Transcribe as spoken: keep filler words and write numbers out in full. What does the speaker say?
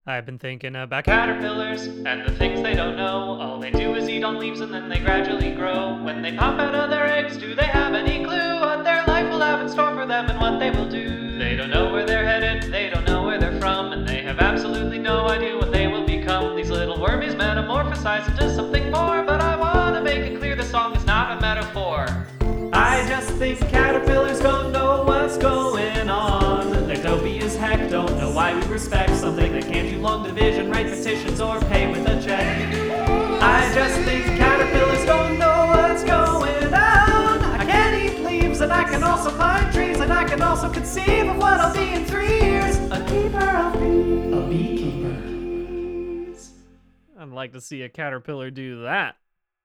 I've been thinking about caterpillars and the things they don't know. All they do is eat on leaves and then they gradually grow. When they pop out of their eggs, do they have any clue what their life will have in store for them and what they will do? They don't know where they're headed, they don't know where they're from, and they have absolutely no idea what they will become. These little wormies metamorphosize into something more, but I want to make it clear the song is not a metaphor. I just think caterpillars don't know what's going on. They're dopey as heck, don't know why we respect something that can't do long division, write petitions, or pay with a check. I just think caterpillars don't know what's going on. I can eat leaves, and I can also climb trees, and I can also conceive of what I'll be in three years. A keeper of bees. A beekeeper. I'd like to see a caterpillar do that.